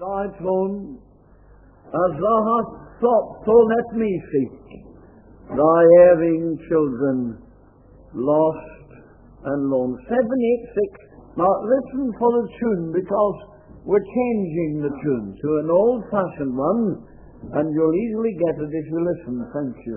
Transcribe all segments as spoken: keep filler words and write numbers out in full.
thy throne, as thou hast sought, so let me seek thy erring children, lost and lone. seven eight six. Now listen for the tune, because we're changing the tune to an old-fashioned one, and you'll easily get it if you listen. Thank you.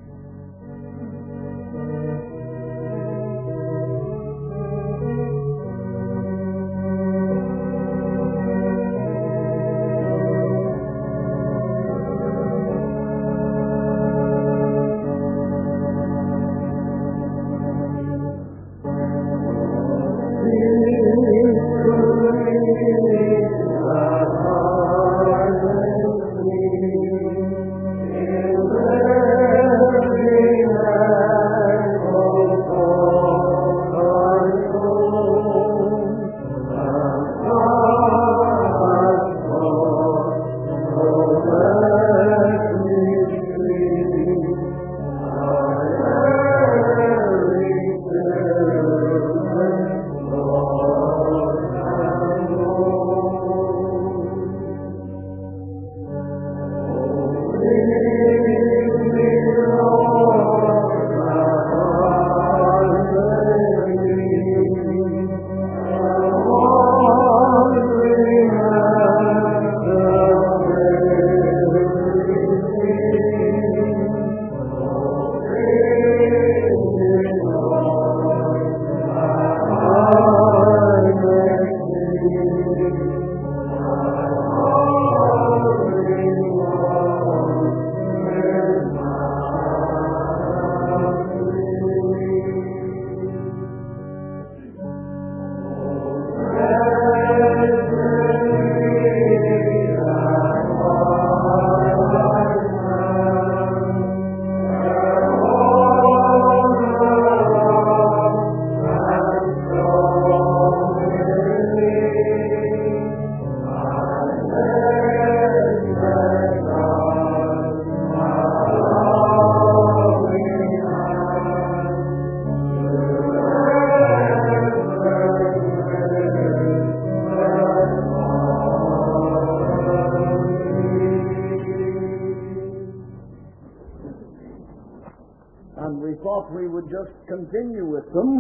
We would just continue with them.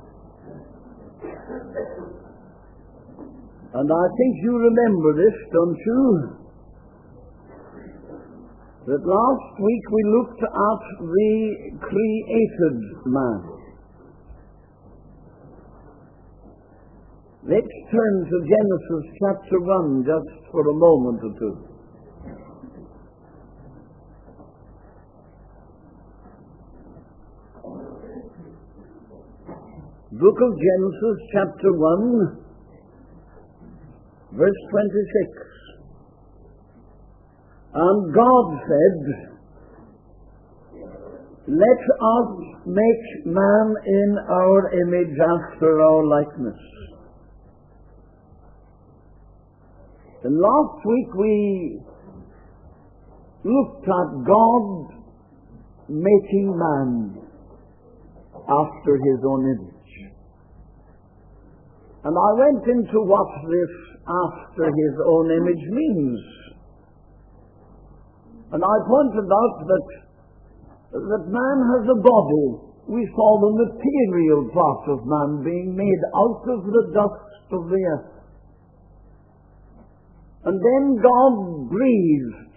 And I think you remember this, don't you? That last week we looked at the created man. Let's turn to Genesis chapter one just for a moment or two. Book of Genesis, chapter one, verse twenty-six. And God said, let us make man in our image after our likeness. And last week we looked at God making man after his own image. And I went into what this after his own image means. And I pointed out that, that man has a body. We saw the material part of man being made out of the dust of the earth. And then God breathed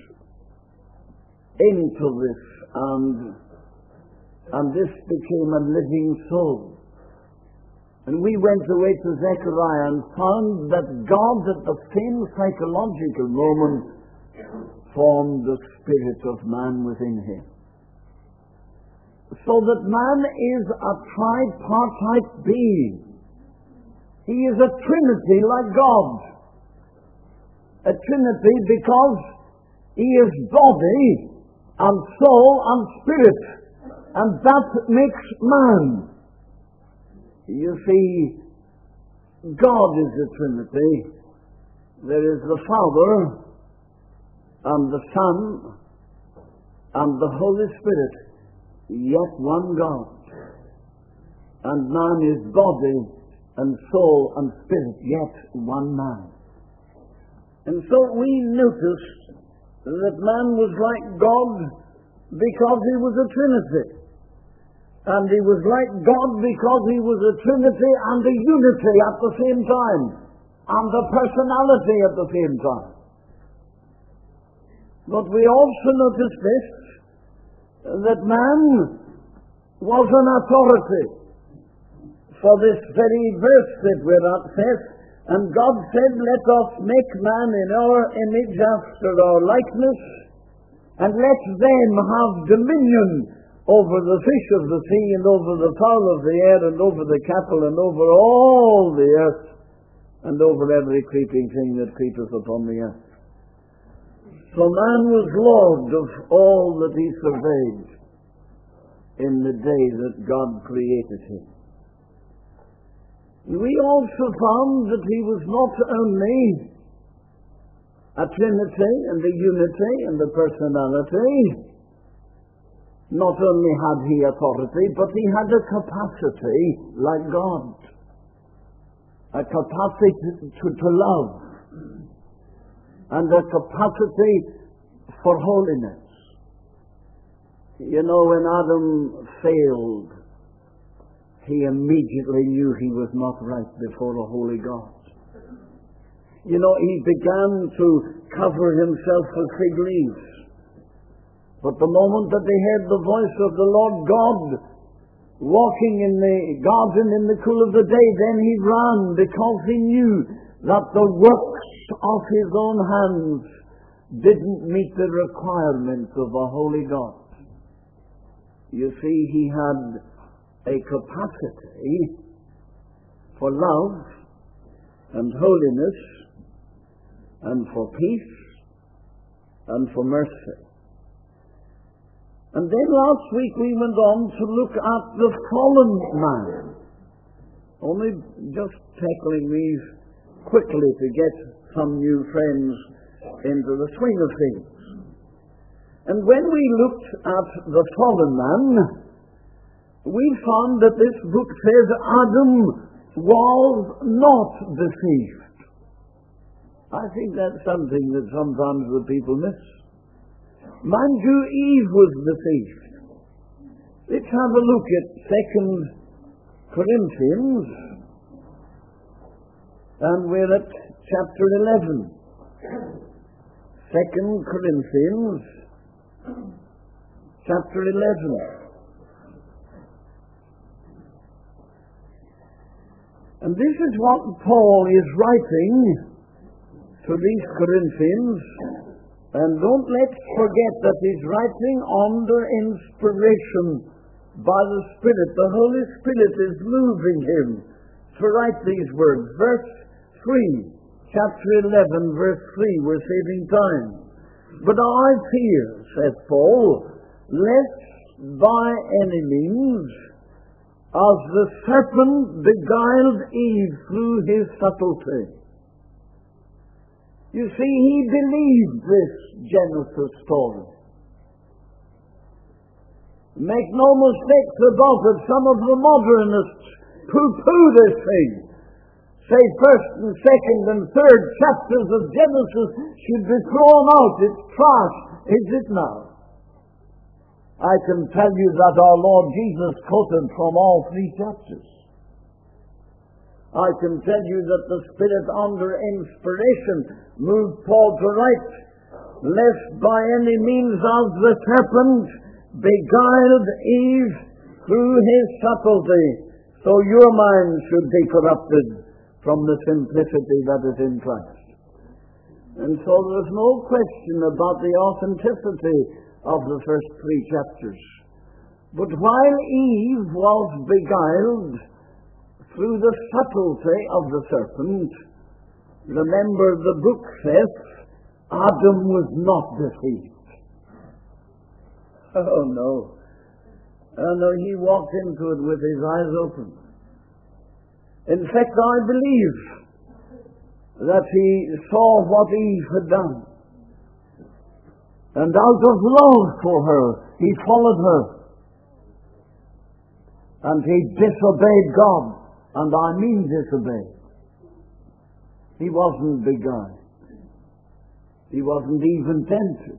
into this, and, and this became a living soul. And we went away to Zechariah and found that God at the same psychological moment formed the spirit of man within him. So that man is a tripartite being. He is a trinity like God. A trinity because he is body and soul and spirit. And that makes man. You see, God is the Trinity. There is the Father, and the Son, and the Holy Spirit, yet one God. And man is body, and soul, and spirit, yet one man. And so we noticed that man was like God because he was a Trinity. And he was like God because he was a Trinity and a unity at the same time, and a personality at the same time. But we also noticed this, that man was an authority. For this very verse that we're at says, and God said, let us make man in our image after our likeness, and let them have dominion over the fish of the sea, and over the fowl of the air, and over the cattle, and over all the earth, and over every creeping thing that creepeth upon the earth. So man was Lord of all that he surveyed in the day that God created him. We also found that he was not only a Trinity and a unity and a personality. Not only had he authority, but he had a capacity like God. A capacity to, to love. And a capacity for holiness. You know, when Adam failed, he immediately knew he was not right before a holy God. You know, he began to cover himself with fig leaves. But the moment that they heard the voice of the Lord God walking in the garden in the cool of the day, then he ran, because he knew that the works of his own hands didn't meet the requirements of a holy God. You see, he had a capacity for love and holiness and for peace and for mercy. And then last week we went on to look at the fallen man. Only just tackling these quickly to get some new friends into the swing of things. And when we looked at the fallen man, we found that this book says Adam was not deceived. I think that's something that sometimes the people miss. Mind you, Eve was deceived. Let's have a look at Second Corinthians, and we're at chapter eleven. Second Corinthians, chapter eleven. And this is what Paul is writing to these Corinthians. And don't let's forget that he's writing under inspiration by the Spirit. The Holy Spirit is moving him to write these words. Verse three, chapter eleven, verse three, we're saving time. But I fear, says Paul, lest by any means, as the serpent beguiled Eve through his subtlety. You see, he believed this Genesis story. Make no mistakes about it, some of the modernists poo-poo this thing. Say first and second and third chapters of Genesis should be thrown out. It's trash. Is it now? I can tell you that our Lord Jesus quoted from all three chapters. I can tell you that the Spirit under inspiration moved Paul to write, lest by any means of the serpent beguiled Eve through his subtlety, so your mind should be corrupted from the simplicity that is in Christ. And so there's no question about the authenticity of the first three chapters. But while Eve was beguiled through the subtlety of the serpent, remember the book says Adam was not deceived. Oh no. Oh no, he walked into it with his eyes open. In fact, I believe that he saw what Eve had done. And out of love for her, he followed her. And he disobeyed God. And I mean disobeyed. He wasn't beguiled. He wasn't even tempted.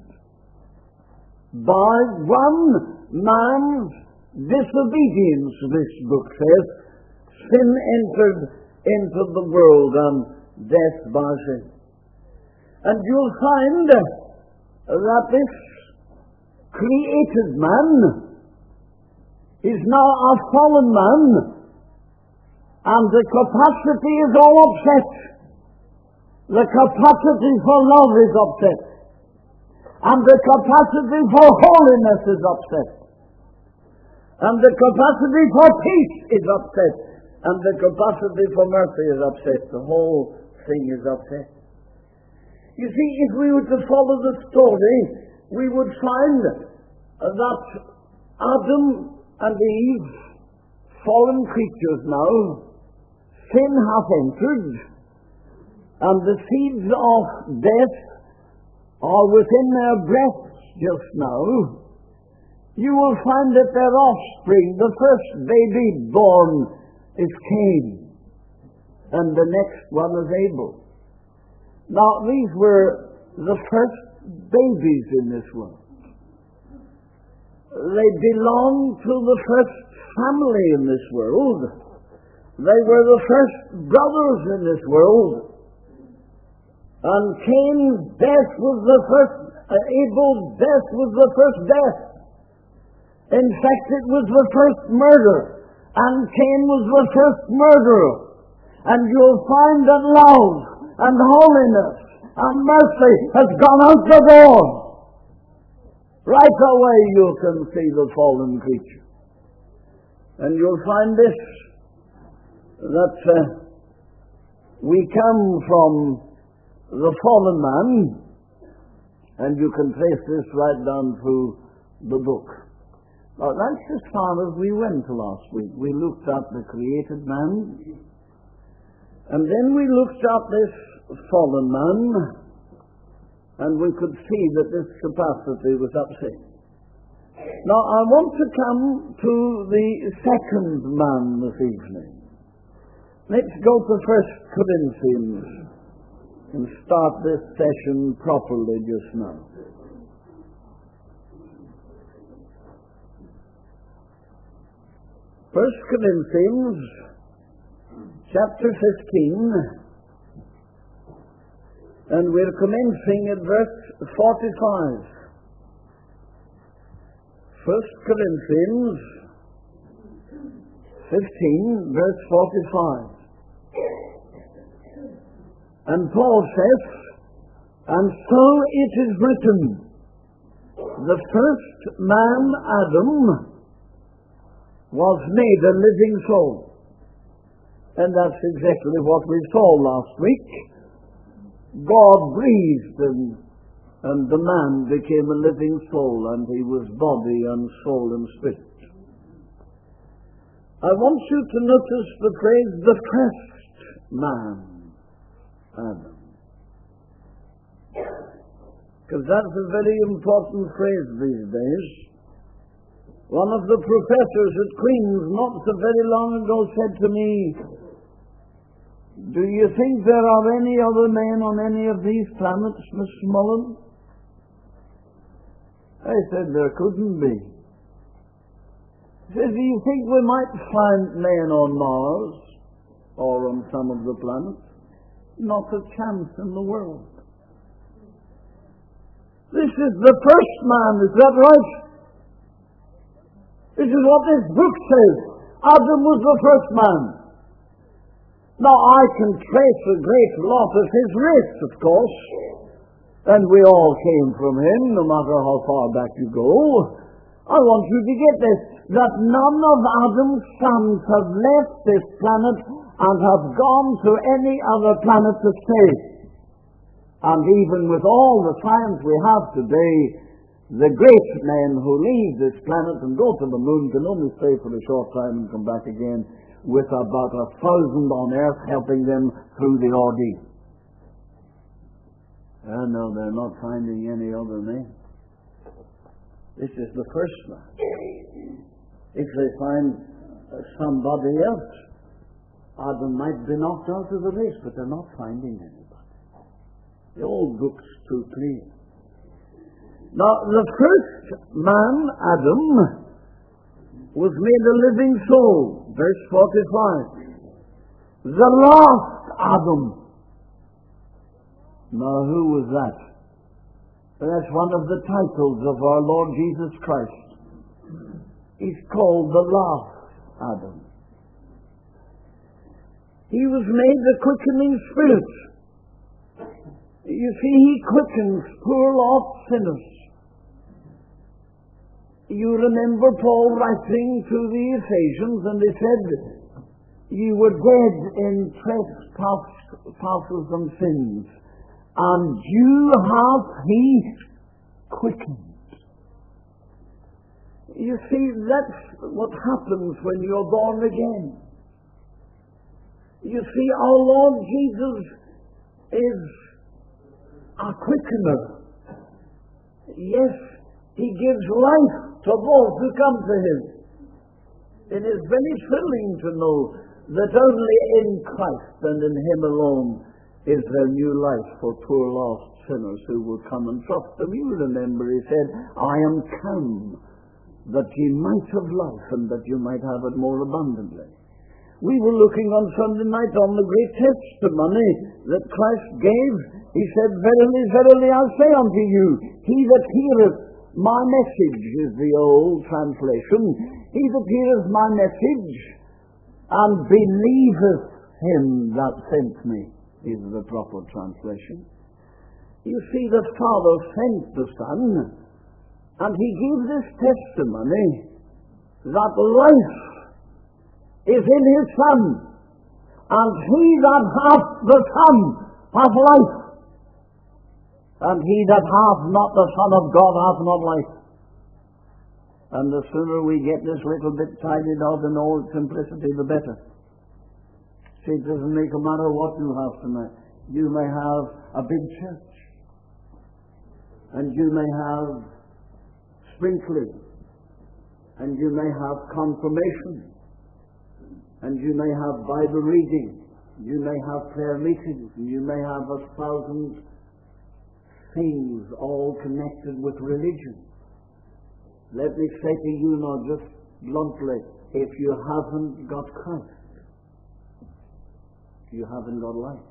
By one man's disobedience, this book says, sin entered into the world, and death by sin. And you'll find that this created man is now a fallen man, and the capacity is all upset. The capacity for love is upset, and the capacity for holiness is upset, and the capacity for peace is upset, and the capacity for mercy is upset. The whole thing is upset. You see, if we were to follow the story, we would find that Adam and Eve, fallen creatures now, sin hath entered, and the seeds of death are within their breasts just now. You will find that their offspring, the first baby born, is Cain, and the next one is Abel. Now, these were the first babies in this world. They belonged to the first family in this world. They were the first brothers in this world. And Cain's death was the first, uh, Abel's death was the first death. In fact, it was the first murder. And Cain was the first murderer. And you'll find that love and holiness and mercy has gone out the door. Right away you can see the fallen creature. And you'll find this, that uh, we come from the fallen man, and you can trace this right down through the book. Now, that's as far as we went last week. We looked at the created man, and then we looked at this fallen man, and we could see that this capacity was upset. Now, I want to come to the second man this evening. Let's go to First Corinthians and start this session properly just now. First Corinthians chapter fifteen, and we're commencing at verse forty-five. First Corinthians fifteen, verse forty-five. And Paul says, and so it is written, the first man, Adam, was made a living soul. And that's exactly what we saw last week. God breathed, and, and the man became a living soul, and he was body and soul and spirit. I want you to notice the phrase, the first man, Adam. Because that's a very important phrase these days. One of the professors at Queen's not so very long ago said to me, do you think there are any other men on any of these planets, Miss Mullen? I said there couldn't be. He said, do you think we might find men on Mars or on some of the planets? Not a chance in the world. This is the first man, is that right? This is what this book says. Adam was the first man. Now I can trace a great lot of his race, of course, and we all came from him, no matter how far back you go. I want you to get this, that none of Adam's sons have left this planet and have gone to any other planet to stay. And even with all the science we have today, the great men who leave this planet and go to the moon can only stay for a short time and come back again, with about a thousand on earth helping them through the ordeal. And no, they're not finding any other men. This is the first man. If they find uh, somebody else, Adam might be knocked out of the race, but they're not finding anybody. The old book's too clear. Now, the first man, Adam, was made a living soul, verse forty-five. The last Adam. Now, who was that? That's one of the titles of our Lord Jesus Christ. He's called the last Adam. He was made the quickening spirit. You see, he quickens poor lost sinners. You remember Paul writing to the Ephesians, and he said, "You were dead in trespasses and sins, and you have he quickened." You see, that's what happens when you're born again. You see, our Lord Jesus is a quickener. Yes, he gives life to those who come to him. It is very thrilling to know that only in Christ and in him alone is there new life for poor lost sinners who will come and trust him. You remember he said, "I am come that ye might have life and that you might have it more abundantly." We were looking on Sunday night on the great testimony that Christ gave. He said, "Verily, verily, I say unto you, he that heareth my message," is the old translation, "he that heareth my message and believeth him that sent me," is the proper translation. You see, the Father sent the Son, and he gave this testimony that life is in his Son, and he that hath the Son hath life, and he that hath not the Son of God hath not life. And the sooner we get this little bit tidied out in all its simplicity, the better. See, it doesn't make a matter what you have tonight. You may have a big church, and you may have sprinkling, and you may have confirmation, and you may have Bible reading, you may have prayer meetings, and you may have a thousand things all connected with religion. Let me say to you now just bluntly, if you haven't got Christ, you haven't got life.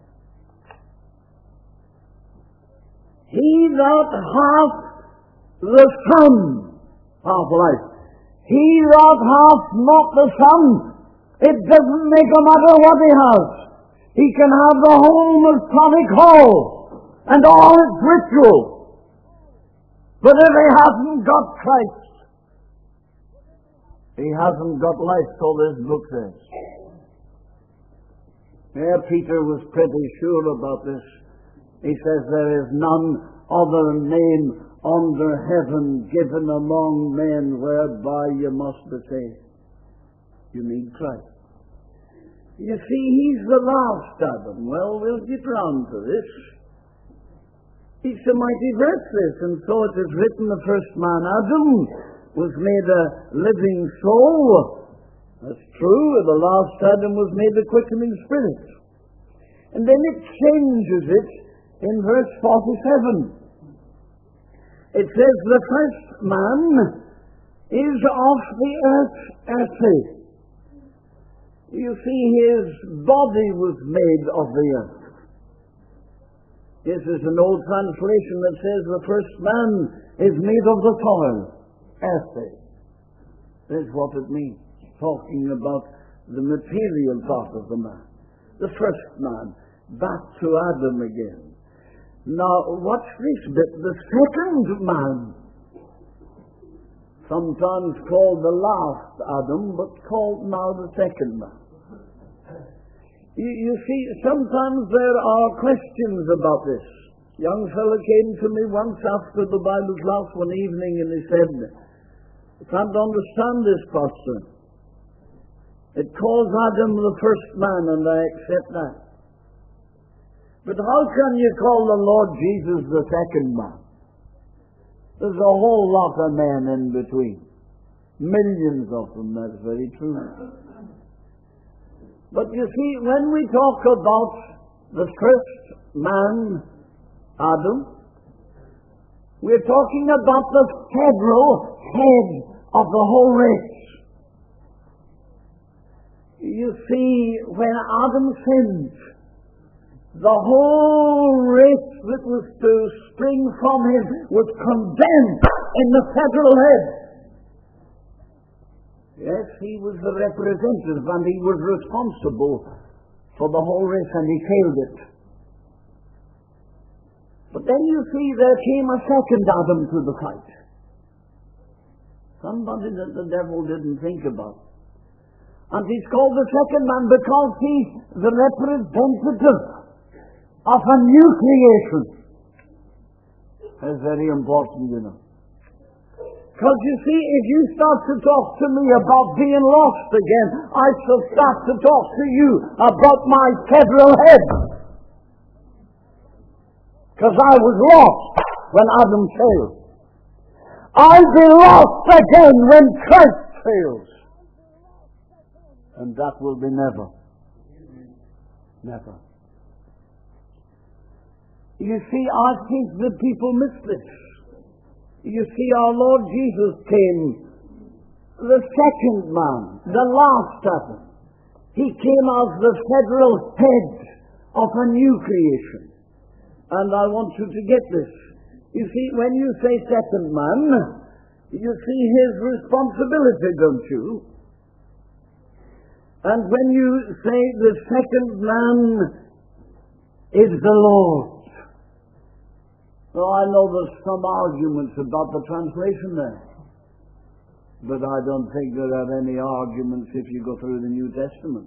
He that hath the Son hath life. He that hath not the Son, it doesn't make a matter what he has. He can have the whole Masonic Hall and all its rituals. But if he hasn't got Christ, he hasn't got life, so this book says. Yeah, Peter was pretty sure about this. He says, "There is none other name under heaven given among men whereby you must be saved." You need Christ. You see, he's the last Adam. Well, we'll get round to this. It's a mighty verse, this, and so it is written, the first man, Adam, was made a living soul. That's true. The last Adam was made a quickening spirit. And then it changes it in verse forty-seven. It says, "The first man is of the earth earthy." You see, his body was made of the earth. This is an old translation that says the first man is made of the soil, earthy. That's what it means, talking about the material part of the man. The first man, back to Adam again. Now, watch this bit. The second man, sometimes called the last Adam, but called now the second man. You, you see, sometimes there are questions about this. Young fellow came to me once after the Bible class one evening, and he said, "I can't understand this, Pastor. It calls Adam the first man, and I accept that. But how can you call the Lord Jesus the second man? There's a whole lot of men in between. Millions of them, that's very true. But you see, when we talk about the first man Adam. We're talking about the federal head of the whole race. You see, when Adam sinned, the whole race that was to spring from him was condemned in the federal head. Yes, he was the representative and he was responsible for the whole race, and he failed it. But then you see there came a second Adam to the fight. Somebody that the devil didn't think about. And he's called the second man because he's the representative of a new creation. That's very important, you know. Because you see, if you start to talk to me about being lost again, I shall start to talk to you about my federal head. Because I was lost when Adam failed. I'll be lost again when Christ fails. And that will be never. Never. You see, I think that people miss this. You see, our Lord Jesus came, the second man, the last Adam. He came as the federal head of a new creation. And I want you to get this. You see, when you say second man, you see his responsibility, don't you? And when you say the second man is the Lord. Well, I know there's some arguments about the translation there. But I don't think there are any arguments if you go through the New Testament.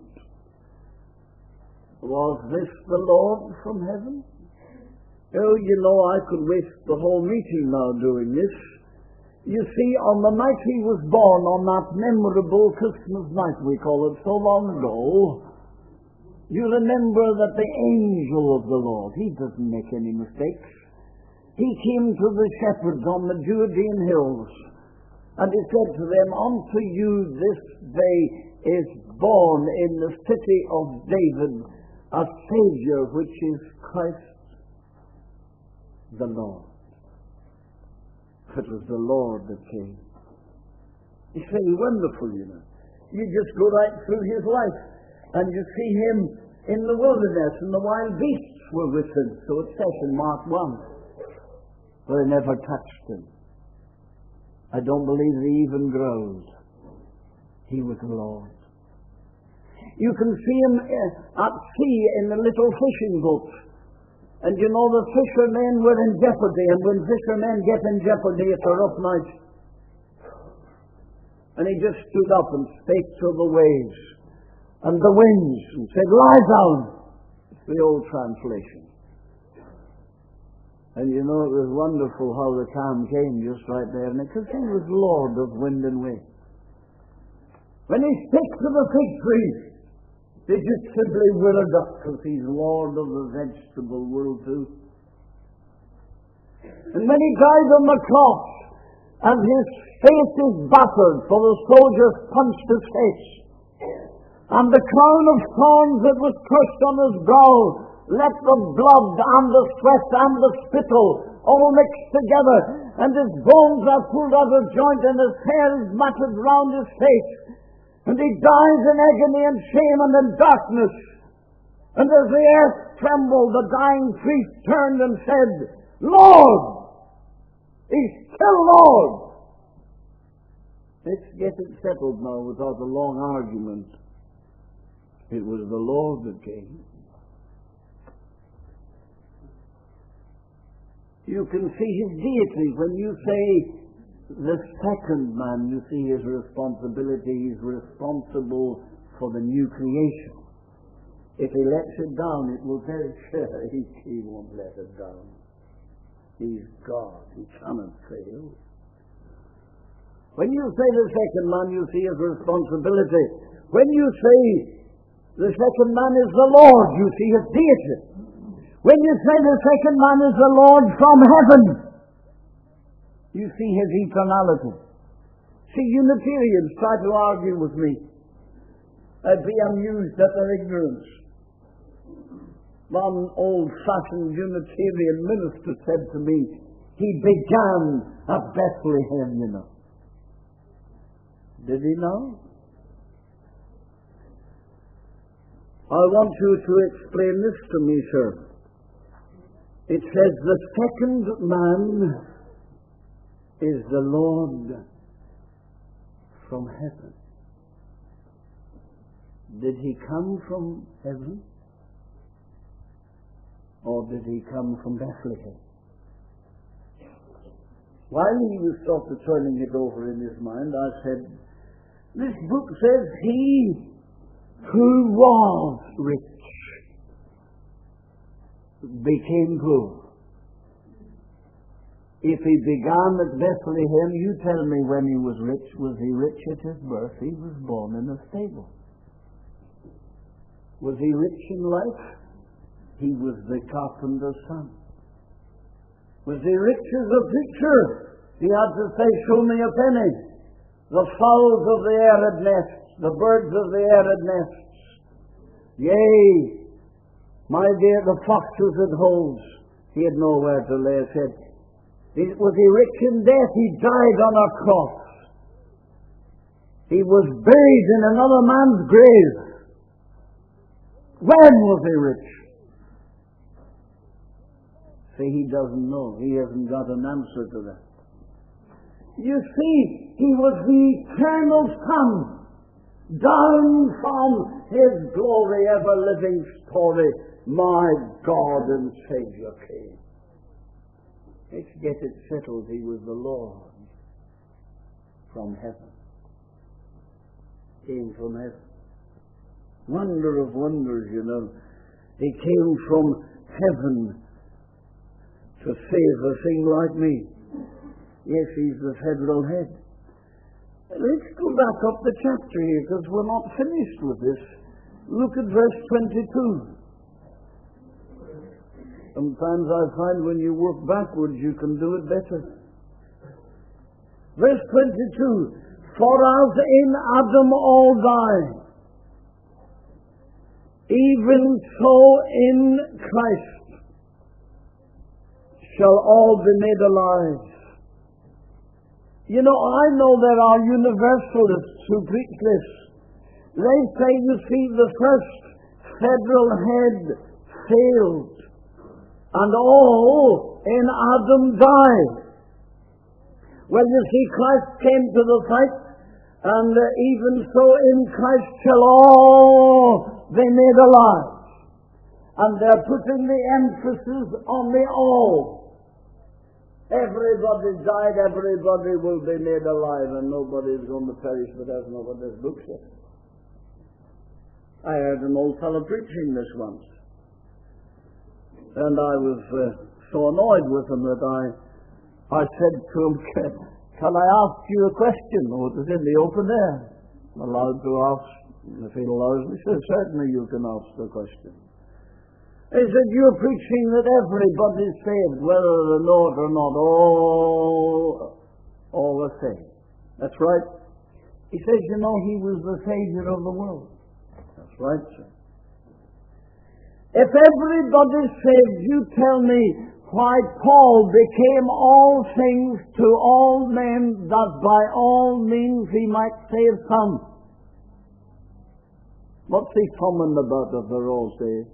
Was this the Lord from heaven? Oh, you know, I could waste the whole meeting now doing this. You see, on the night he was born, on that memorable Christmas night, we call it, so long ago, you remember that the angel of the Lord, he doesn't make any mistakes. He came to the shepherds on the Judean hills, and he said to them, unto you this day is born in the city of David a Savior, which is Christ the Lord. It was the Lord that came. It's very wonderful, you know. You just go right through his life, and you see him in the wilderness, and the wild beasts were with him. So it says in Mark one. But they never touched him. I don't believe they even growled. He was the Lord. You can see him at sea in the little fishing boat. And you know the fishermen were in jeopardy, and when fishermen get in jeopardy, it's a rough night. And he just stood up and spake to the waves and the winds and said, lie down. It's the old translation. And you know, it was wonderful how the calm came just right there, and because he was Lord of wind and wave. When he spake to the fig tree, they just simply withered up, because he's Lord of the vegetable world too. And when he died on the cross, and his face is battered, for the soldiers punched his face, and the crown of thorns that was crushed on his brow, let the blood and the sweat and the spittle all mixed together, and his bones are pulled out of joint, and his hair is matted round his face, and he dies in agony and shame and in darkness. And as the earth trembled, the dying priest turned and said, Lord! He's still Lord! Let's get it settled now without a long argument. It was the Lord that came. You can see his deity when you say the second man. You see his responsibility. He's responsible for the new creation. If he lets it down, it will very sure he, he won't let it down. He's God. He cannot fail. When you say the second man, you see his responsibility. When you say the second man is the Lord, you see his deity. When you say the second man is the Lord from heaven, you see his eternality. See, Unitarians try to argue with me. I'd be amused at their ignorance. One old-fashioned Unitarian minister said to me, he began at Bethlehem, you know. Did he know? I want you to explain this to me, sir. It says the second man is the Lord from heaven. Did he come from heaven? Or did he come from Bethlehem? While he was sort of turning it over in his mind, I said, this book says he who was rich became poor. If he began at Bethlehem, you tell me when he was rich. Was he rich at his birth? He was born in a stable. Was he rich in life? He was the carpenter's son. Was he rich as a preacher? He had to say, show me a penny. The fowls of the air had nests, the birds of the air had nests. Yea, my dear, the foxes had holes. He had nowhere to lay his head. Was he rich in death? He died on a cross. He was buried in another man's grave. When was he rich? See, he doesn't know. He hasn't got an answer to that. You see, he was the eternal Son, down from his glory, ever-living story, my God and Savior came. Let's get it settled. He was the Lord from heaven. Came from heaven. Wonder of wonders, you know. He came from heaven to save a thing like me. Yes, he's the federal head. Let's go back up the chapter here, because we're not finished with this. Look at verse twenty-two. Sometimes I find when you work backwards, you can do it better. Verse twenty-two. For as in Adam all die, even so in Christ shall all be made alive. You know, I know there are universalists who preach this. They say, you see, the first federal head failed, and all in Adam died. Well, you see, Christ came to the fight, and uh, even so in Christ shall all be made alive. And they're putting the emphasis on the all. Everybody died, everybody will be made alive, and nobody is going to perish, but that's not what this book says. I heard an old fellow preaching this once, and I was uh, so annoyed with him that I I said to him, can I ask you a question? Oh, it was in the open air. I'm allowed to ask, if he allows me. He said, certainly you can ask the question. He said, you're preaching that everybody's saved, whether they know it or not. All, all are saved. That's right. He says, you know, he was the Savior of the world. That's right, sir. If everybody's saved, you tell me why Paul became all things to all men, that by all means he might save some. What's he fumbling about if they're all saved?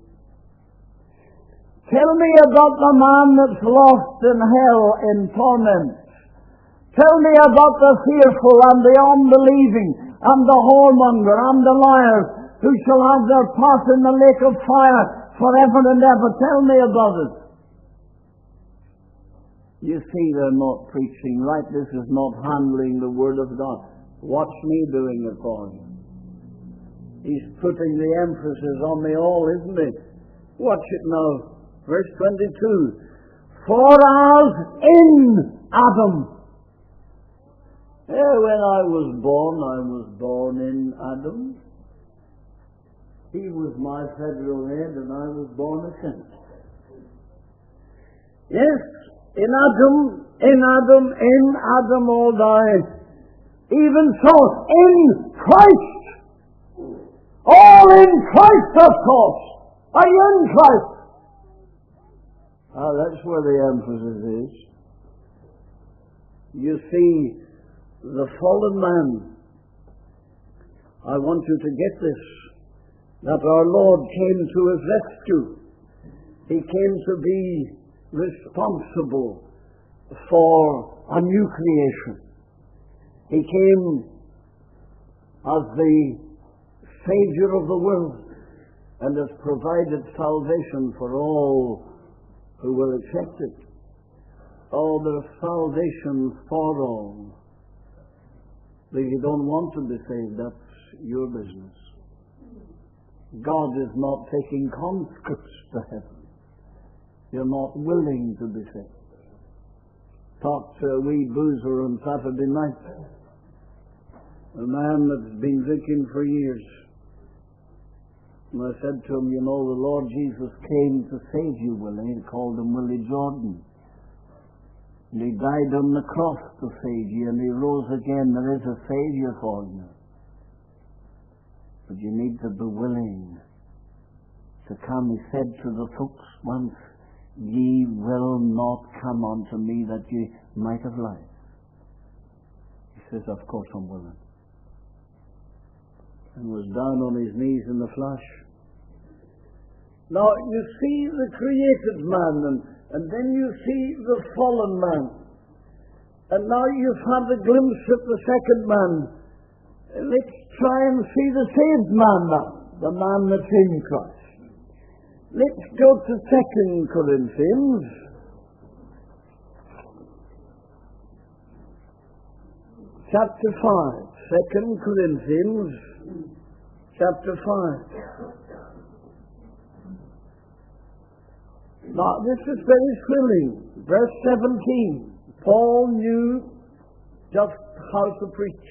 Tell me about the man that's lost in hell in torment. Tell me about the fearful and the unbelieving and the whoremonger and the liars who shall have their part in the lake of fire forever and ever. Tell me about it. You see, they're not preaching right. This is not handling the Word of God. Watch me doing it for you. He's putting the emphasis on the all, isn't he? Watch it now. Verse twenty-two. For as in Adam. Yeah, when I was born, I was born in Adam. He was my federal head, and I was born a sinner. Yes, in Adam, in Adam, in Adam all die. Even so, in Christ. All in Christ, of course. Are you in Christ? Ah, that's where the emphasis is. You see, the fallen man, I want you to get this, that our Lord came to his rescue. He came to be responsible for a new creation. He came as the Savior of the world and has provided salvation for all who will accept it. Oh, there's salvation for all. But if you don't want to be saved, that's your business. God is not taking conscripts to heaven. You're not willing to be saved. Talked to a wee boozer on Saturday night. A man that's been drinking for years. And I said to him, you know, the Lord Jesus came to save you, Willie. He called him Willie Jordan. And he died on the cross to save you, and he rose again. There is a Savior for you. But you need to be willing to come. He said to the folks once, ye will not come unto me that ye might have life. He says, of course I'm willing. And was down on his knees in the flesh. Now you see the created man, and, and then you see the fallen man. And now you've had a glimpse of the second man. Let's try and see the saved man now, the man that's in Christ. Let's go to Second Corinthians. Chapter five. Second Corinthians chapter five. Now this is very thrilling. Verse seventeen. Paul knew just how to preach.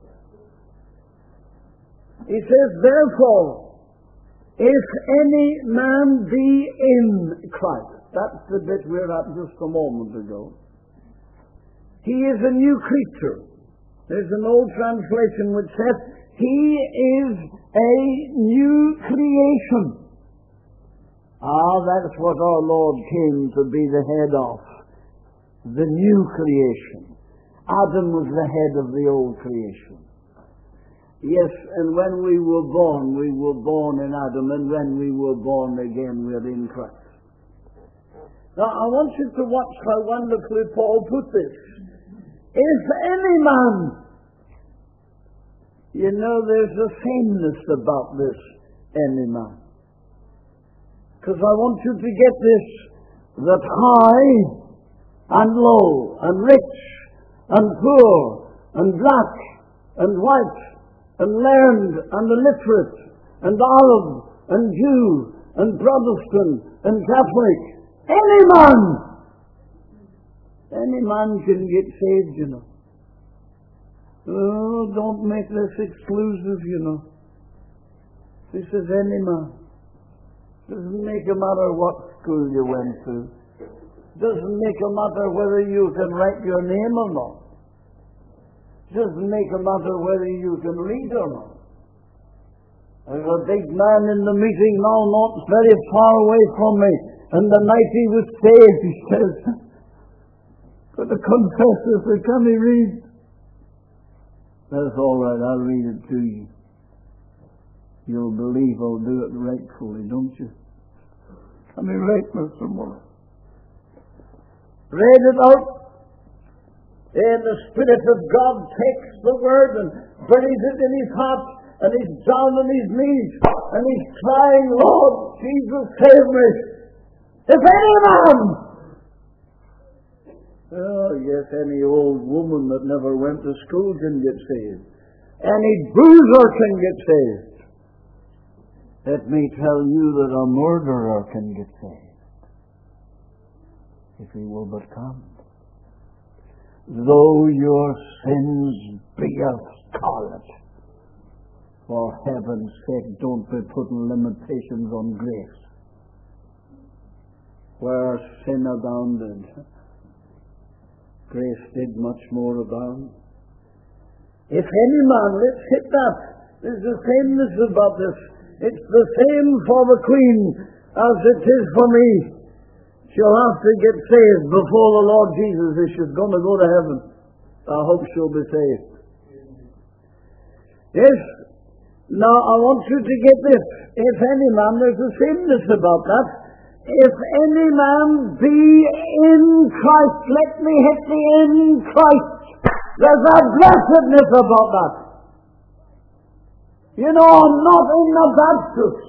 He says, therefore, if any man be in Christ. That's the bit we're at just a moment ago. He is a new creature. There's an old translation which says, he is a new creation. Ah, that's what our Lord came to be the head of. The new creation. Adam was the head of the old creation. Yes, and when we were born, we were born in Adam, and when we were born again, we're in Christ. Now, I want you to watch how wonderfully Paul put this. If any man, you know, there's a sameness about this, any man. Because I want you to get this, that high and low, and rich, and poor, and black, and white, and learned, and illiterate, and Arab, and Jew, and Protestant, and Catholic. Any man! Any man can get saved, you know. Oh, don't make this exclusive, you know. This is any man. Doesn't make a matter what school you went to. Doesn't make a matter whether you can write your name or not. Doesn't make a matter whether you can read or not. There's a big man in the meeting now, not very far away from me, and the night he was saved, he says, but the confessor said, can he read? That's all right, I'll read it to you. You'll believe I'll do it rightfully, don't you? Can he write, Mister Moore? Read it out. And the Spirit of God takes the word and buries it in his heart, and he's down on his knees, and he's crying, Lord Jesus, save me. If any man, oh yes, any old woman that never went to school can get saved. Any boozer can get saved. Let me tell you that a murderer can get saved, if he will but come. Though your sins be as scarlet, for heaven's sake, don't be putting limitations on grace. Where sin abounded, grace did much more abound. If any man, let's hit that. There's the sameness about this. It's the same for the Queen as it is for me. She'll have to get saved before the Lord Jesus if she's going to go to heaven. I hope she'll be saved. Yes. Now, I want you to get this. If any man, there's a sameness about that. If any man be in Christ, let me hit the in Christ. There's a blessedness about that. You know, I'm not in the Baptist.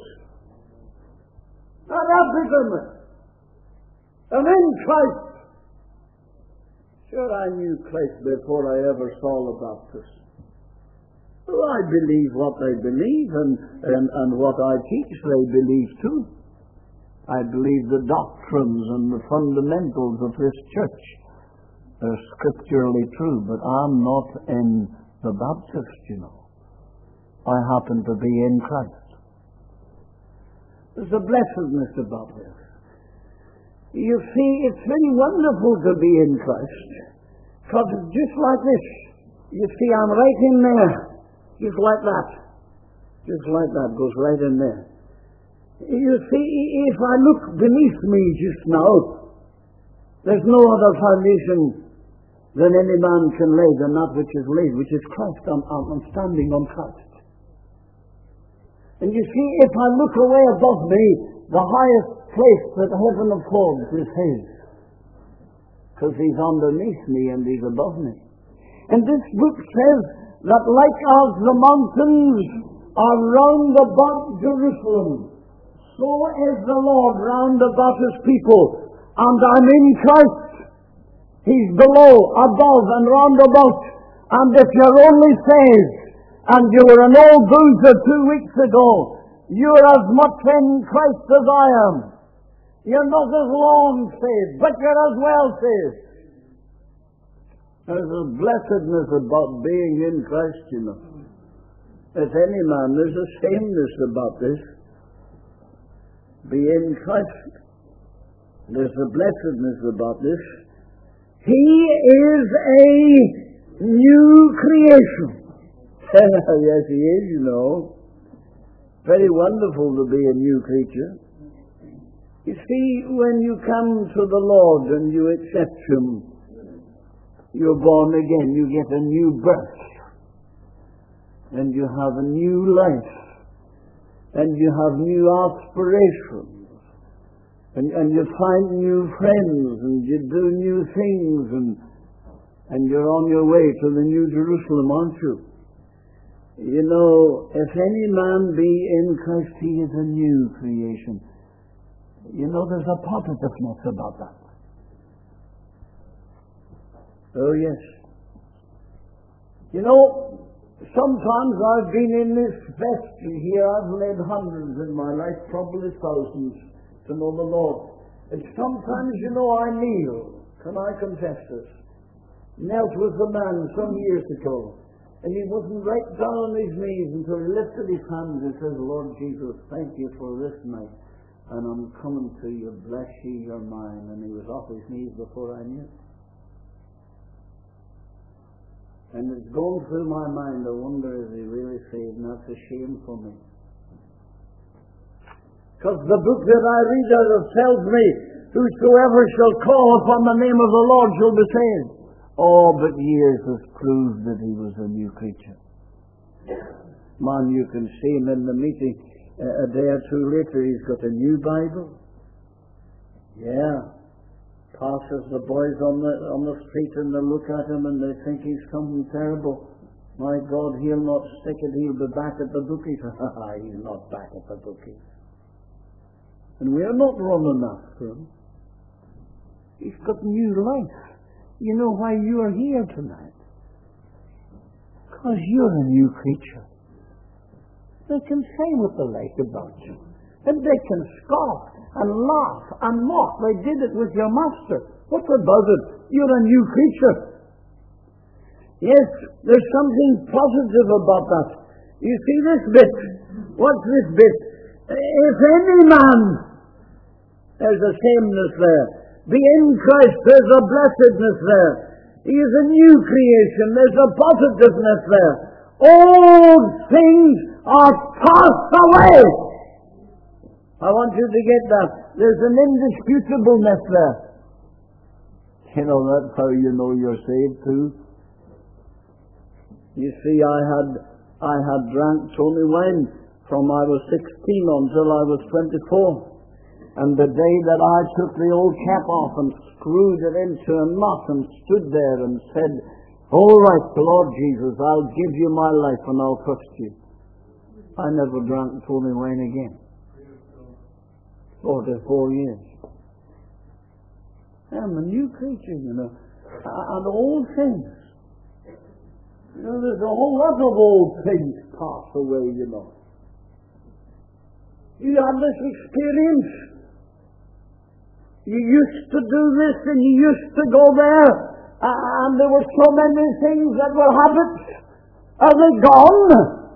Not African. I'm in Christ. Sure, I knew Christ before I ever saw the Baptist. Well, I believe what they believe, and, and, and what I teach they believe too. I believe the doctrines and the fundamentals of this church are scripturally true, but I'm not in the Baptist, you know. I happen to be in Christ. There's a blessedness about this. You see, it's very wonderful to be in Christ, because it's just like this. You see, I'm right in there, just like that. Just like that, goes right in there. You see, if I look beneath me just now, there's no other foundation than any man can lay than that which is laid, which is Christ. I'm, I'm standing on Christ. And you see, if I look away above me, the highest place that heaven affords is His. Because He's underneath me and He's above me. And this book says that like as the mountains are round about Jerusalem, so is the Lord round about His people. And I'm in Christ. He's below, above, and round about. And if you're only saved, and you were an old boozer two weeks ago, you're as much in Christ as I am. You're not as long saved, but you're as well saved. There's a blessedness about being in Christ, you know. If any man, there's a sameness about this. Be in Christ. There's a blessedness about this. He is a new creation. Yes, He is, you know. Very wonderful to be a new creature. You see, when you come to the Lord and you accept Him, you're born again. You get a new birth. And you have a new life. And you have new aspirations. And, and you find new friends. And you do new things. And, and you're on your way to the New Jerusalem, aren't you? You know, if any man be in Christ, he is a new creation. You know, there's a positiveness about that. Oh, yes. You know, sometimes I've been in this vestry here. I've led hundreds in my life, probably thousands, to know the Lord. And sometimes, you know, I kneel. Can I confess this? Knelt with the man some years ago. And he wasn't right down on his knees until he lifted his hands and said, Lord Jesus, thank you for this night. And I'm coming to you, bless you, you're mine. And he was off his knees before I knew it. And it's going through my mind, I wonder is he really saved, and that's a shame for me. Because the book that I read out of tells me, whosoever shall call upon the name of the Lord shall be saved. Oh, but years has proved that he was a new creature. Man, you can see him in the meeting uh, a day or two later, he's got a new Bible. Yeah. Passes the boys on the on the street and they look at him and they think he's something terrible. My God, he'll not stick it, he'll be back at the bookies. He's not back at the bookies. And we're not running after him. He's got new life. You know why you're here tonight? Because you're a new creature. They can say what they like about you. And they can scoff and laugh and mock. They did it with your master. What about it? You're a new creature. Yes, there's something positive about that. You see this bit? What's this bit? If any man, there's a sameness there. Be in Christ, there's a blessedness there. He is a new creation. There's a positiveness there. All things are passed away. I want you to get that. There's an indisputableness there. You know, that's how you know you're saved too. You see, I had I had drank Tony wine from I was sixteen until I was twenty-four. And the day that I took the old cap off and screwed it into a knot and stood there and said, all right, Lord Jesus, I'll give you my life and I'll trust you, I never drank Tony wine again. Forty-four years. I'm a new creature, you know. And old things. You know, there's a whole lot of old things pass away, you know. You have this experience. You used to do this and you used to go there. And there were so many things that were habits. Are they gone?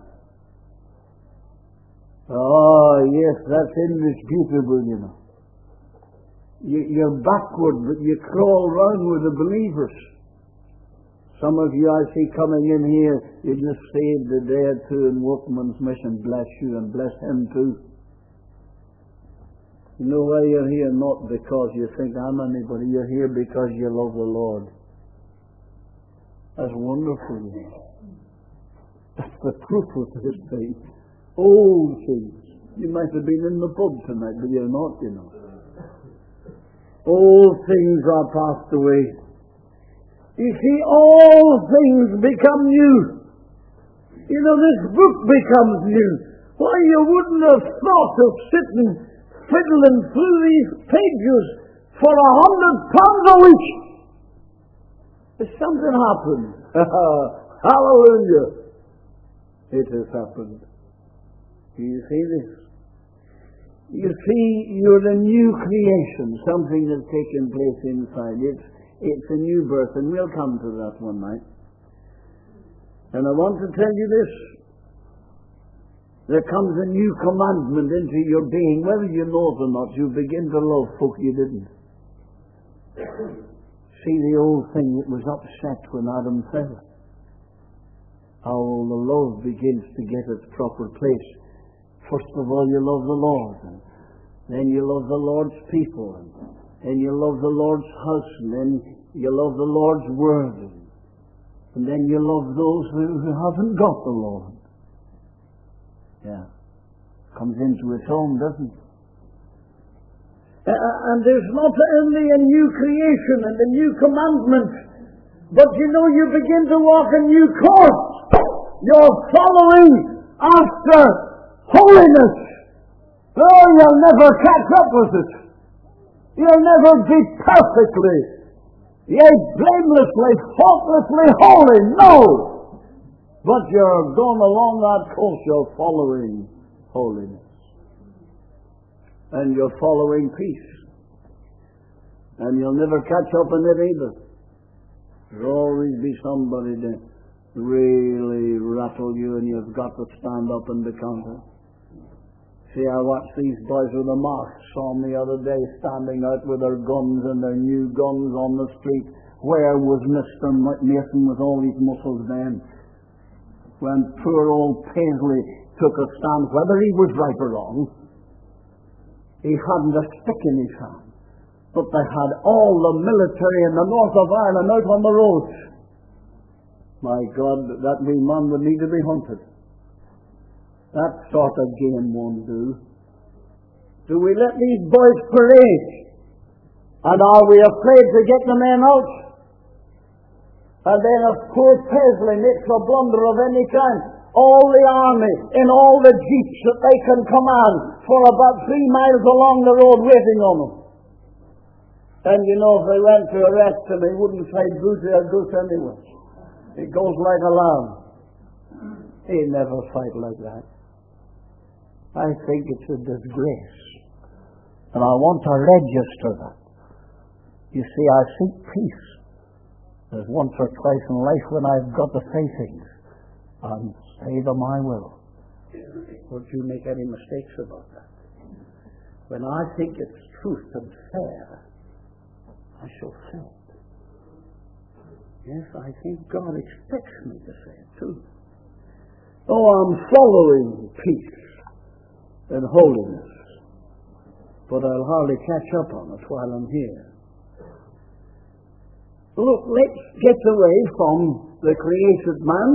Oh, yes, that's indisputable, you know. You're backward, but you crawl round with the believers. Some of you I see coming in here, you just saved a day or two in Workman's Mission. Bless you and bless him too. You know why you're here? Not because you think I'm anybody. You're here because you love the Lord. That's wonderful. You know. That's the proof of this thing. Old things. You might have been in the pub tonight, but you're not, you know. All things are passed away. You see, all things become new. You know, this book becomes new. Why, you wouldn't have thought of sitting fiddling through these pages for a hundred pounds a week. There's something happened. Hallelujah. It has happened. Do you see this? You see, you're a new creation. Something has taken place inside. It's, it's a new birth, and we'll come to that one night. And I want to tell you this. There comes a new commandment into your being. Whether you know it or not, you begin to love folk you didn't. See the old thing that was upset when Adam fell. How the love begins to get its proper place. First of all, you love the Lord, and then you love the Lord's people, and then you love the Lord's house, and then you love the Lord's word, and then you love those who, who haven't got the Lord. Yeah. Comes into its own, doesn't it? Uh, and there's not only a new creation and a new commandment, but you know, you begin to walk a new course. You're following after holiness. Oh, you'll never catch up with it. You'll never be perfectly, yea, blamelessly, faultlessly holy. No! But you're going along that course. You're following holiness. And you're following peace. And you'll never catch up in it either. There'll always be somebody to really rattle you, and you've got to stand up and be counted. See, I watched these boys with the masks on the other day, standing out with their guns and their new guns on the street. Where was Mister Mason with all these muscles then? When poor old Paisley took a stand, whether he was right or wrong, he hadn't a stick in his hand. But they had all the military in the north of Ireland out on the roads. My God, that wee man would need to be hunted. That sort of game won't do. Do we let these boys parade? And are we afraid to get the men out? And then if poor Paisley makes a blunder of any kind, all the army in all the jeeps that they can command for about three miles along the road waiting on him. And you know, if they went to arrest him, he wouldn't say booty or goose anyway. He goes like a lamb. He'd never fight like that. I think it's a disgrace. And I want to register that. You see, I seek peace. There's once or twice in life when I've got to say things and say them I will. Don't you make any mistakes about that. When I think it's truth and fair, I shall say it. Yes, I think God expects me to say it too. Oh, I'm following peace and holiness. but I'll hardly catch up on it while I'm here. Look, let's get away from the created man,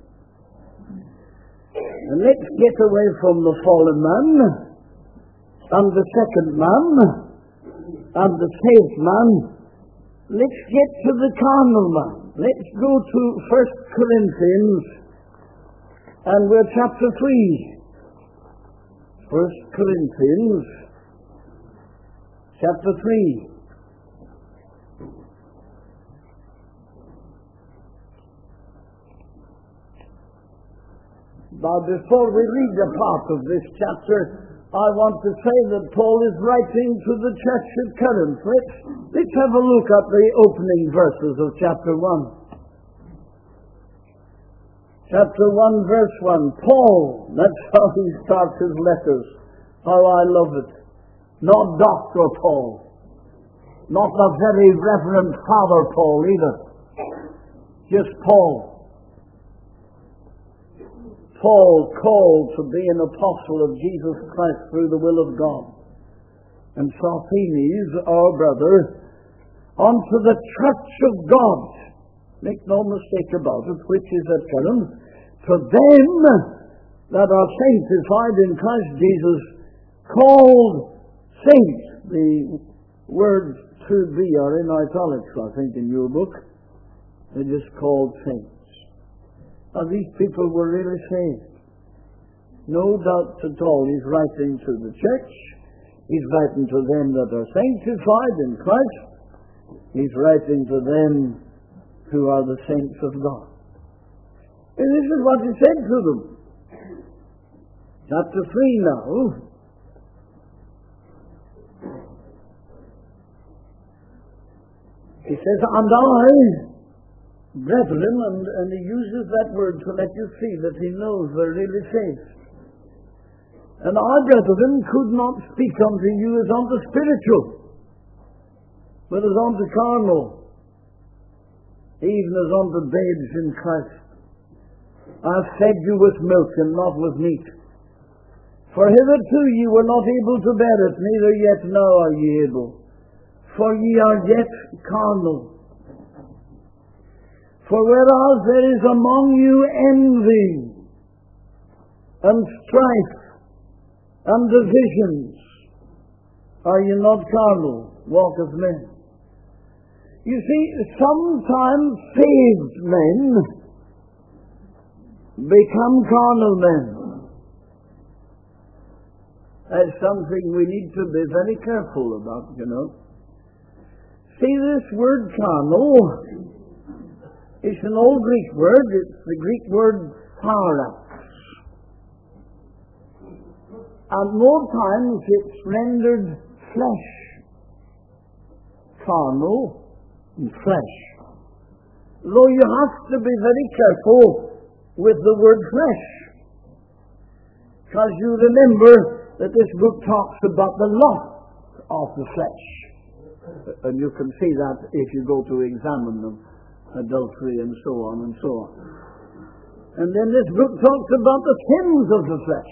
and let's get away from the fallen man, and the second man, and the saved man. Let's get to the carnal man. Let's go to First Corinthians, and we're chapter three. First Corinthians, chapter three. Now, before we read a part of this chapter, I want to say that Paul is writing to the church at Corinth. Let's, let's have a look at the opening verses of chapter one. Chapter one, verse one. Paul, that's how he starts his letters. How I love it. Not Doctor Paul. Not the very Reverend Father Paul either. Just Paul. Paul called to be an apostle of Jesus Christ through the will of God. And Sosthenes, our brother, unto the church of God, make no mistake about it, which is at Corinth, to them that are sanctified in Christ Jesus, called saints. The words to be are in italics, I think, in your book. They're just called saints. Now, these people were really saved. No doubt at all. He's writing to the church. He's writing to them that are sanctified in Christ. He's writing to them who are the saints of God. And this is what he said to them. Chapter three now. He says, and I, brethren, and, and he uses that word to let you see that he knows they're really saved. And I, brethren, could not speak unto you as unto spiritual, but as unto carnal, even as unto babes in Christ. I have fed you with milk and not with meat. For hitherto ye were not able to bear it, neither yet now are ye able. For ye are yet carnal. For whereas there is among you envy, and strife, and divisions, are you not carnal, walk as men? You see, sometimes saved men become carnal men. That's something we need to be very careful about, you know. See, this word carnal, it's an old Greek word. It's the Greek word parax. And more times it's rendered flesh. Carnal and flesh. Though you have to be very careful with the word flesh. Because you remember that this book talks about the lust of the flesh. And you can see that if you go to examine them. Adultery and so on and so on. And then this book talks about the sins of the flesh.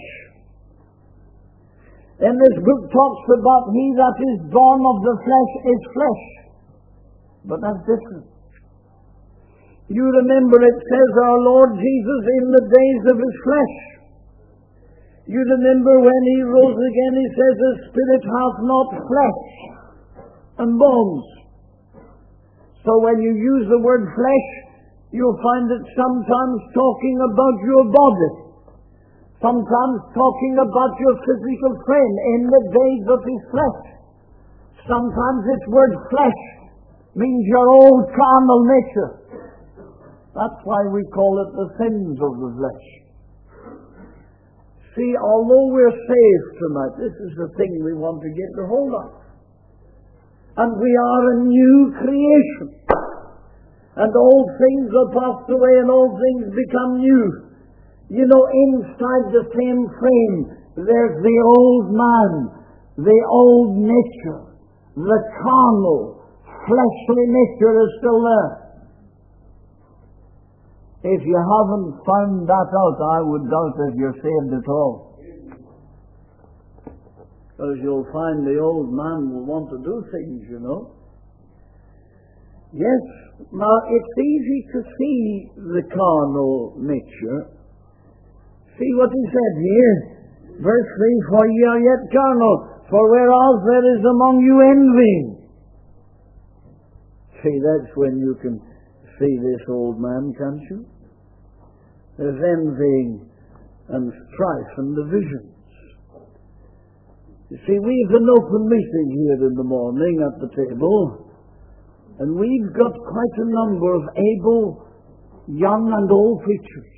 Then this book talks about he that is born of the flesh is flesh. But that's different. You remember it says our Lord Jesus in the days of his flesh. You remember when he rose again, he says the spirit hath not flesh and bones. So when you use the word flesh, you'll find it sometimes talking about your body, sometimes talking about your physical frame in the days of his flesh. Sometimes this word flesh means your old carnal nature. That's why we call it the sins of the flesh. See, although we're saved tonight, this is the thing we want to get a hold of. And we are a new creation. And old things are passed away and all things become new. You know, inside the same frame, there's the old man, the old nature, the carnal, fleshly nature is still there. If you haven't found that out, I would doubt if you're saved at all. because you'll find the old man will want to do things, you know. Yes, now it's easy to see the carnal nature. See what he said here, verse three, for ye are yet carnal, for whereas there is among you envying. See, that's when you can see this old man, can't you? There's envying and strife and divisions. You see, we've an open meeting here in the morning at the table, and we've got quite a number of able young and old preachers.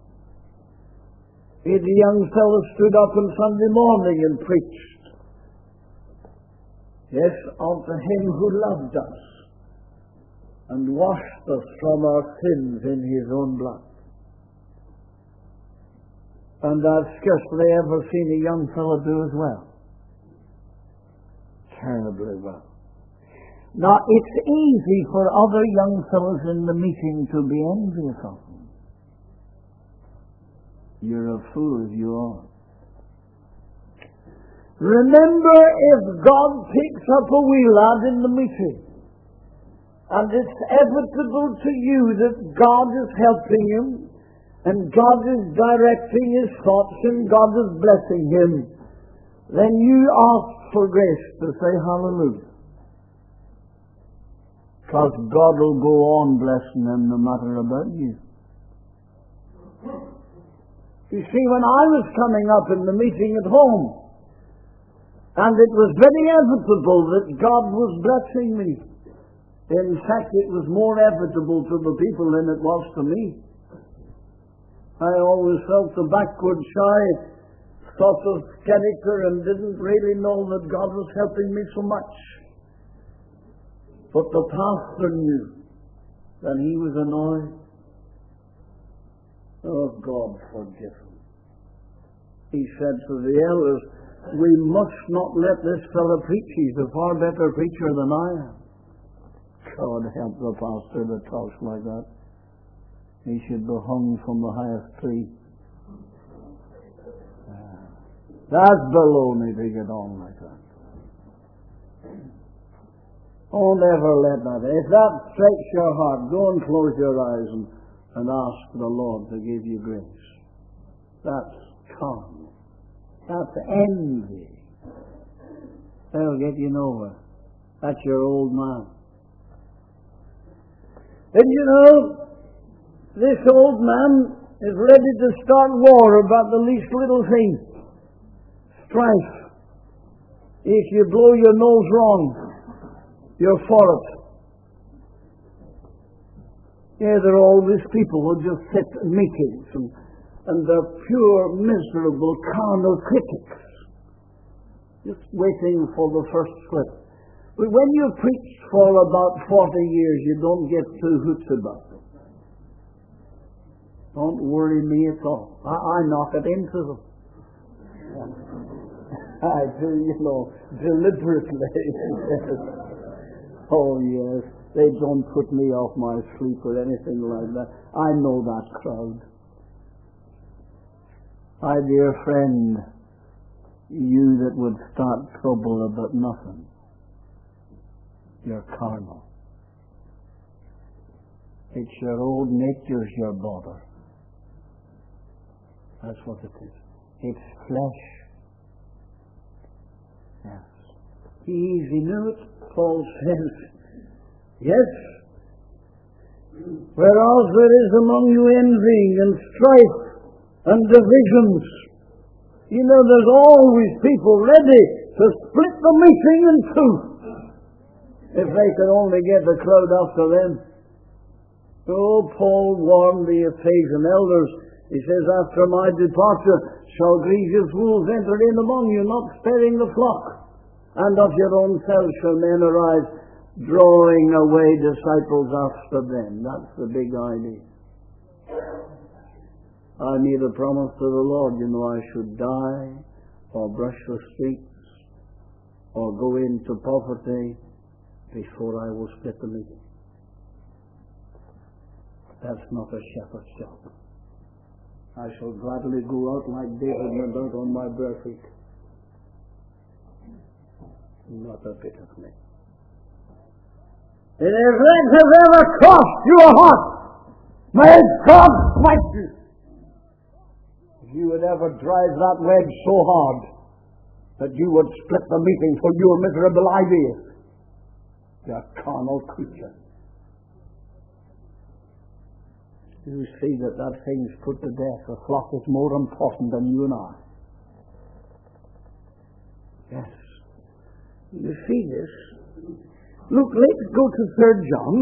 The young fellow stood up on Sunday morning and preached. Yes, unto him who loved us and washed us from our sins in his own blood. And I've scarcely ever seen a young fellow do as well. Terribly well. Now, it's easy for other young fellows in the meeting to be envious of him. You're a fool if you are. Remember, if God picks up a wee lad in the meeting, and it's evident to you that God is helping him, and God is directing his thoughts, and God is blessing him, then you ask for grace to say hallelujah. Because God will go on blessing him no matter about you. You see, when I was coming up in the meeting at home, and it was very evident that God was blessing me. In fact, it was more evident to the people than it was to me. I always felt a backward, shy sort of character and didn't really know that God was helping me so much. But the pastor knew that he was annoyed. Oh, God forgive him. He said to the elders, we must not let this fellow preach. He's a far better preacher than I am. God help the pastor that talks like that. He should be hung from the highest tree. That's baloney to get on like that. Don't ever let that. If that strikes your heart, go and close your eyes and, and ask the Lord to give you grace. That's calm. That's envy. That'll get you nowhere. That's your old man. And you know, this old man is ready to start war about the least little thing. Strife. If you blow your nose wrong, you're for it. Yeah, there are always people who just sit in meetings and, and they're pure, miserable, carnal critics. Just waiting for the first slip. But when you preach for about forty years, you don't get too hoots about it. Don't worry me at all. I, I knock it into them. I do, you know, deliberately. Oh, yes. They don't put me off my sleep or anything like that. I know that crowd. My dear friend, you that would start trouble about nothing, you're carnal. It's your old nature's your bother. That's what it is. It's flesh. Yes. Easy knew it, Paul says. Yes. Whereas there is among you envying and strife and divisions. You know, there's always people ready to split the meeting in two. If they could only get the crowd after them. So Paul warned the Ephesian elders. He says, after my departure shall grievous wolves enter in among you, not sparing the flock. And of your own selves shall men arise, drawing away disciples after them. That's the big idea. I made a promise to the Lord, you know, I should die or brush the streets or go into poverty before I will split the meeting. That's not a shepherd's job. I shall gladly go out like David went out on my bare feet. Not a bit of me. And if that has ever crossed your heart, may God smite you. If you would ever drive that wedge so hard that you would split the meeting for your miserable ideas, you carnal creature. You see that that thing's put to death. The flock is more important than you and I. Yes. You see this? Look, let's go to Third John.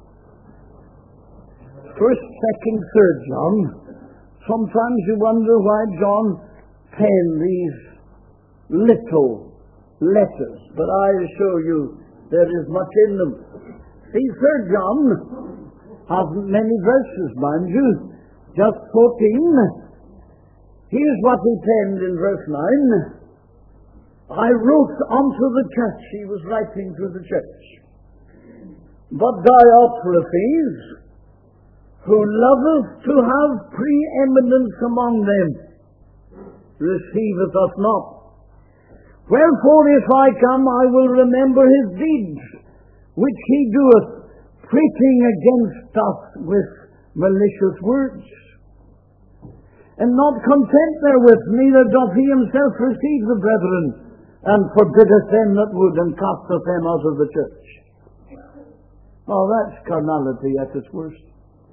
First, Second, Third John. Sometimes you wonder why John penned these little letters, but I assure you there is much in them. See, Third John hasn't many verses, mind you, just fourteen. Here's what he penned in verse nine. I wrote unto the church. He was writing to the church. But Diotrephes, who loveth to have preeminence among them, receiveth us not. Wherefore, if I come, I will remember his deeds, which he doeth, preaching against us with malicious words. And not content therewith, neither doth he himself receive the brethren, and forbiddeth them that would, and casteth them out of the church. Oh, that's carnality at its worst.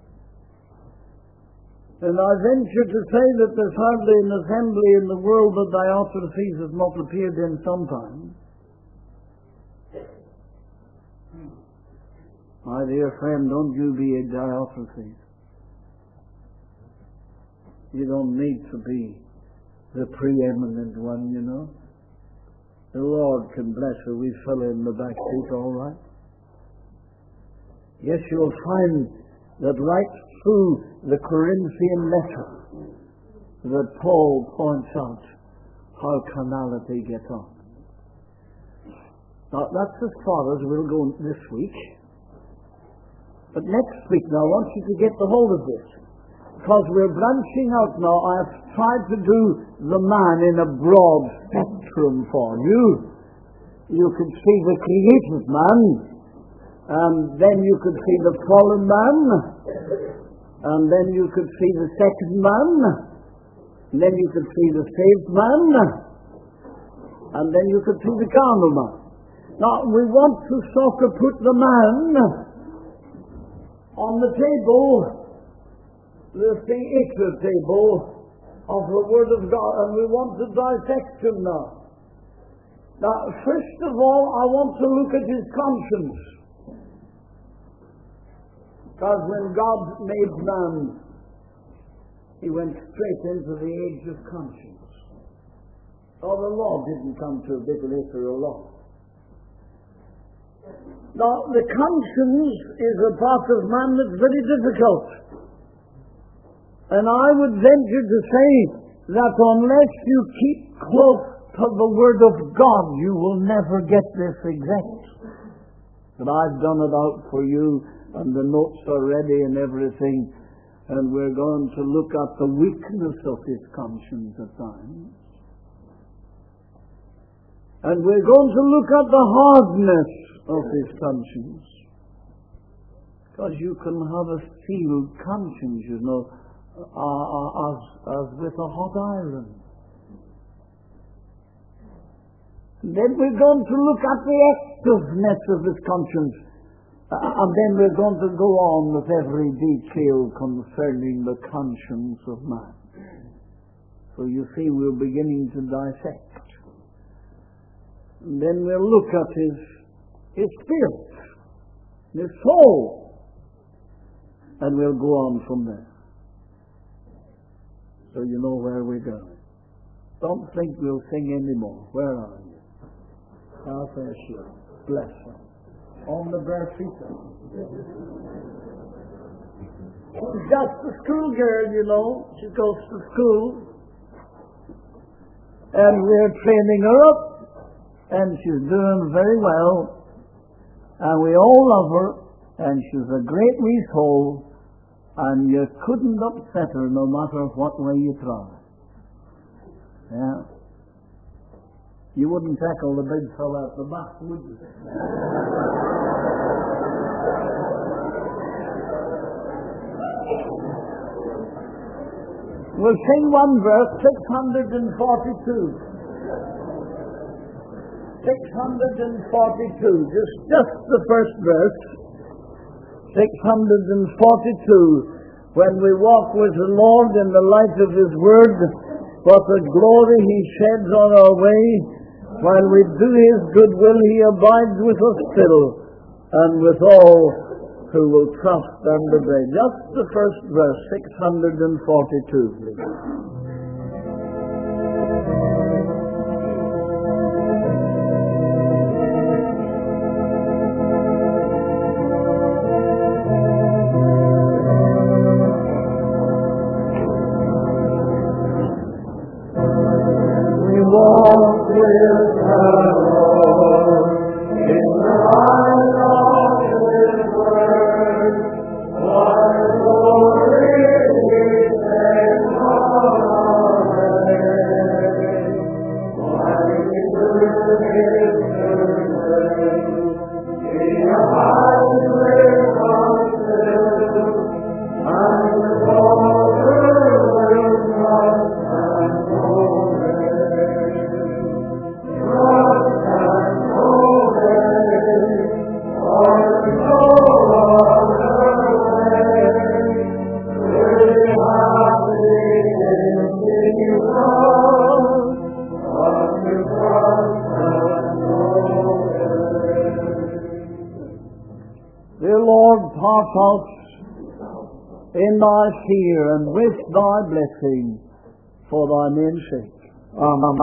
And I venture to say that there's hardly an assembly in the world that Diotrephes has not appeared in sometime. My dear friend, don't you be a Diotrephes. You don't need to be the preeminent one, you know. The Lord can bless her. We fell in the back seat all right. Yes, you'll find that right through the Corinthian letter that Paul points out how carnality gets on. Now, that's as far as we'll go this week. But next week now, I want you to get the hold of this. Because we're branching out now. I've tried to do the man in a broad spectrum for you. You could see the created man, and then you could see the fallen man, and then you could see the second man, and then you could see the saved man, and then you could see the carnal man. Now, we want to sort of put the man on the table, the theater table of the Word of God, and we want to dissect him now. Now, first of all, I want to look at his conscience. Because when God made man, he went straight into the age of conscience. Oh, the law didn't come to a bit later law. Now, the conscience is a part of man that's very difficult. And I would venture to say that unless you keep close to the Word of God, you will never get this exact. But I've done it out for you, and the notes are ready and everything, and we're going to look at the weakness of his conscience at times. And we're going to look at the hardness of his conscience. Because you can have a sealed conscience, you know, uh, as, as with a hot iron. Then we're going to look at the activeness of his conscience. Uh, and then we're going to go on with every detail concerning the conscience of man. So you see, we're beginning to dissect. And then we'll look at his, his spirit, his soul. And we'll go on from there. So you know where we're going. Don't think we'll sing anymore. Where are you? Ah, there she is. Bless her. On the bare feet. She's just a schoolgirl, you know. She goes to school. And we're training her up. And she's doing very well. And we all love her. And she's a great wee soul. And you couldn't upset her no matter what way you try. Yeah. You wouldn't tackle the big fella at the back, would you? We'll sing one verse, six hundred forty-two. six hundred forty-two, just, just the first verse. six hundred forty-two. When we walk with the Lord in the light of His Word, what the glory He sheds on our way, while we do His good will, He abides with us still, and with all who will trust and obey. Just the first verse, six hundred forty-two, please. Out in thy fear and with thy blessing for thy name's sake. Amen.